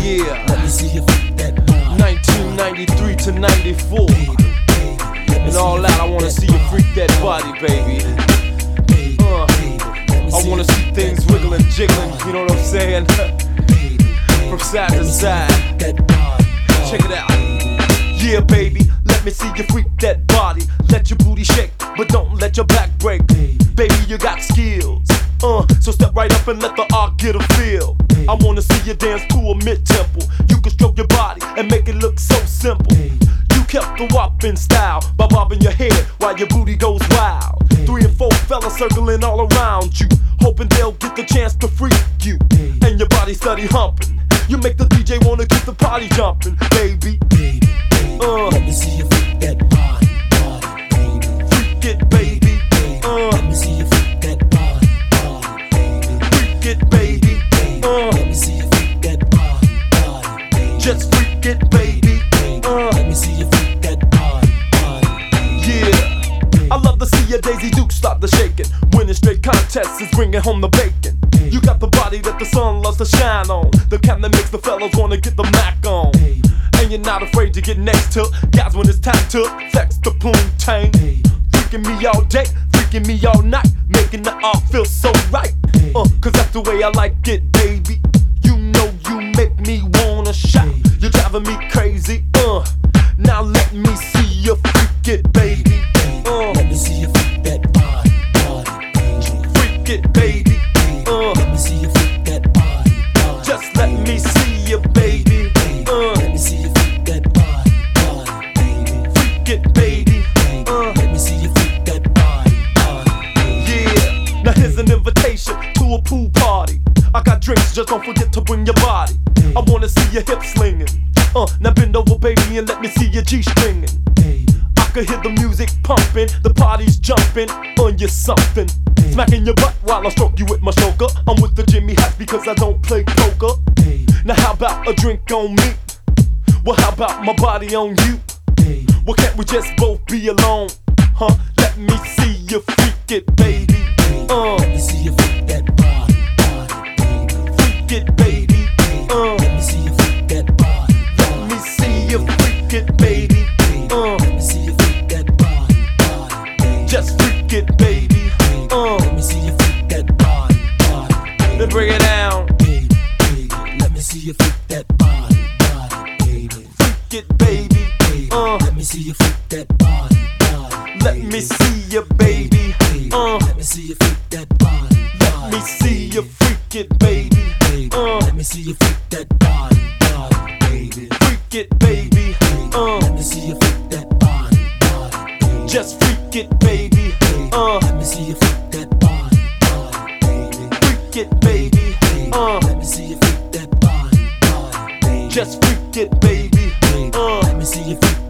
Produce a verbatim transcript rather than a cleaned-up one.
Yeah. Let me see you freak that body. nineteen ninety-three to ninety-four. Baby, baby, And all that, I wanna see you freak that body, baby. Uh, I wanna see things wiggling, jiggling, you know what I'm saying? From side to side. Check it out. Yeah, baby, let me see you freak that body. Let your booty shake, but don't let your back break. Baby, you got skills. Uh, so step right up and let the art get a feel. I wanna see you dance to a mid-tempo. You can stroke your body and make it look so simple. You kept the wop in style by bobbing your head while your booty goes wild. Three and four fellas circling all around you, hoping they'll get the chance to freak you. And your body steady humping. You make the D J wanna keep the party jumping, baby. Uh, Let me see you freak that body, body, baby. Freak it, baby. Uh, Let me see you freak that body, body, baby. Freak it, baby. Uh, Let me see you freak that body, body, baby. Just freak it, baby. Uh, Let me see you freak that body, body. Yeah, I love to see your Daisy Duke start to shaking. Winning straight contests is bringing home the bacon. You got the body that the sun loves to shine on, the kind that makes the fellas wanna get the Mac on. And you're not afraid to get next to guys when it's time to flex the poontang. Freaking me all day, freaking me all night, making the art feel so right. Uh, cause that's the way I like it, baby. You know you make me wanna shout. You're driving me crazy, uh. Now let me see you freak it, baby. Uh, Let me see you freak that body, body, baby. freak it, baby. Uh, Let me see you freak that body, body. just let me see you, baby. Uh, Let me see you freak that body, body, baby. freak it, baby. Uh, Let me see you freak that body, body, baby. yeah. Now here's an invitation to a pool party. I got drinks, just don't forget to bring your body. I wanna see your hips slinging. Uh, now bend over, baby, and let me see your G stringing. I could hear the music pumping, the party's jumping on you something. Smacking your butt while I stroke you with my stroker. I'm with the Jimmy hat because I don't play poker. Now how about a drink on me? Well, how about my body on you? Well, can't we just both be alone? Huh? Let me see you freak it, baby. Uh, Let me see you freak that body, body, baby. freak it, baby. Uh, Let me see you freak that body, let me see you freak it, baby. Uh, Let me see you freak that body, body, baby. just freak it, baby. Uh, Let me see you freak that body, body, baby. then bring it down. Baby, baby. Let me see you freak that body, body, baby. Freak it, baby. Baby, Uh, let me see you freak that body, body. let baby. me see you, baby. Baby, Uh, let me see you freak that body, let body, me see you baby. freak it, baby. Baby, Uh, let me see you freak that body, body, baby. freak it, baby. Baby, Uh, let me see you freak that body, body, baby. just freak it, baby. Baby, Uh, let me see you freak that body, body, baby. freak it, baby. Baby, Uh, let me see you freak that body, body, baby. just freak it, baby. Baby, Uh, let me see you freak